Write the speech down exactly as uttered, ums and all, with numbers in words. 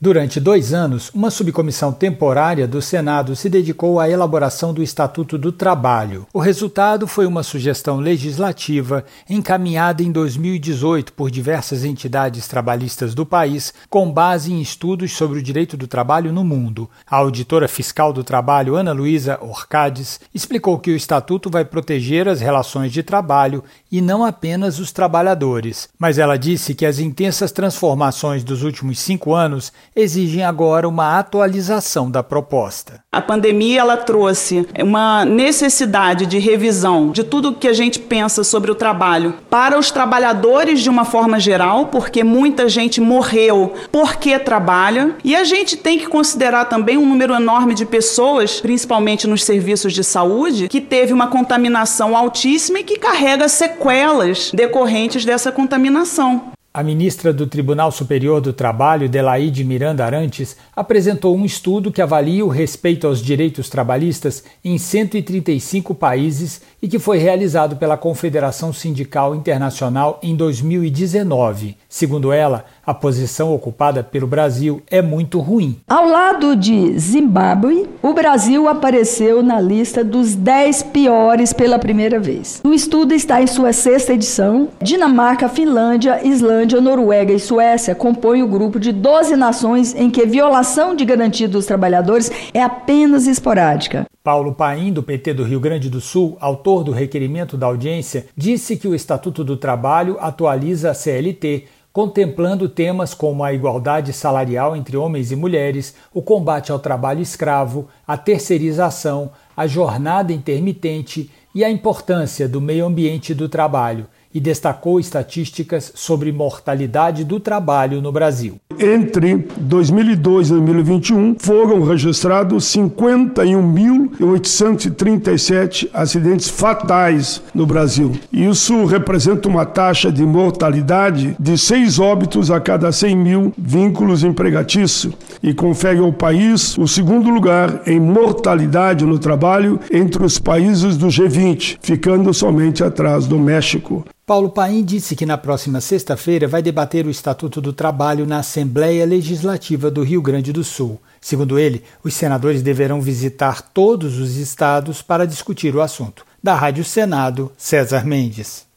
Durante dois anos, uma subcomissão temporária do Senado se dedicou à elaboração do Estatuto do Trabalho. O resultado foi uma sugestão legislativa encaminhada em dois mil e dezoito por diversas entidades trabalhistas do país, com base em estudos sobre o direito do trabalho no mundo. A auditora fiscal do trabalho, Ana Luísa Orcades, explicou que o Estatuto vai proteger as relações de trabalho e não apenas os trabalhadores. Mas ela disse que as intensas transformações dos últimos cinco anos exigem agora uma atualização da proposta. A pandemia ela trouxe uma necessidade de revisão de tudo que a gente pensa sobre o trabalho para os trabalhadores de uma forma geral, porque muita gente morreu porque trabalha, e a gente tem que considerar também um número enorme de pessoas, principalmente nos serviços de saúde, que teve uma contaminação altíssima e que carrega sequelas decorrentes dessa contaminação. A ministra do Tribunal Superior do Trabalho, Delaide Miranda Arantes, apresentou um estudo que avalia o respeito aos direitos trabalhistas em cento e trinta e cinco países e que foi realizado pela Confederação Sindical Internacional em dois mil e dezenove. Segundo ela, a posição ocupada pelo Brasil é muito ruim. Ao lado de Zimbábue, o Brasil apareceu na lista dos dez piores pela primeira vez. O estudo está em sua sexta edição. Dinamarca, Finlândia, Islândia, Noruega e Suécia compõem o grupo de doze nações em que a violação de garantia dos trabalhadores é apenas esporádica. Paulo Paim, do P T do Rio Grande do Sul, autor do requerimento da audiência, disse que o Estatuto do Trabalho atualiza a C L T, contemplando temas como a igualdade salarial entre homens e mulheres, o combate ao trabalho escravo, a terceirização, a jornada intermitente e a importância do meio ambiente do trabalho, e destacou estatísticas sobre mortalidade do trabalho no Brasil. Entre dois mil e dois e dois mil e vinte e um, foram registrados cinquenta e um mil oitocentos e trinta e sete acidentes fatais no Brasil. Isso representa uma taxa de mortalidade de seis óbitos a cada cem mil vínculos empregatícios e confere ao país o segundo lugar em mortalidade no trabalho entre os países do G vinte, ficando somente atrás do México. Paulo Paim disse que na próxima sexta-feira vai debater o Estatuto do Trabalho na Assembleia Legislativa do Rio Grande do Sul. Segundo ele, os senadores deverão visitar todos os estados para discutir o assunto. Da Rádio Senado, César Mendes.